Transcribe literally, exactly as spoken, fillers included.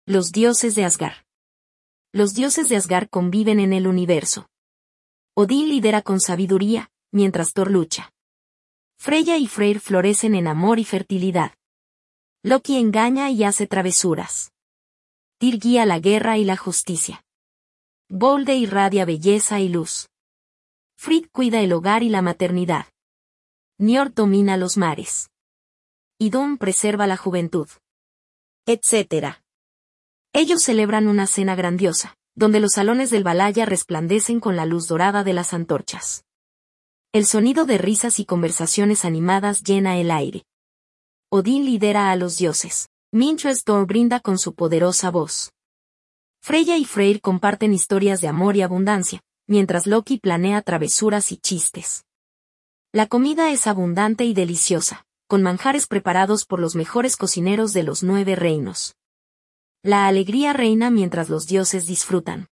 Los dioses de Asgard. Los dioses de Asgard conviven en el universo. Odín lidera con sabiduría, mientras Thor lucha. Freya y Freyr florecen en amor y fertilidad. Loki engaña y hace travesuras. Tyr guía la guerra y la justicia. Bolde irradia belleza y luz. Frigg cuida el hogar y la maternidad. Njord domina los mares. Idun preserva la juventud. Etcétera. Ellos celebran una cena grandiosa, donde los salones del Valhalla resplandecen con la luz dorada de las antorchas. El sonido de risas y conversaciones animadas llena el aire. Odín lidera a los dioses, mientras Thor brinda con su poderosa voz. Freya y Freyr comparten historias de amor y abundancia, mientras Loki planea travesuras y chistes. La comida es abundante y deliciosa, con manjares preparados por los mejores cocineros de los nueve reinos. La alegría reina mientras los dioses disfrutan.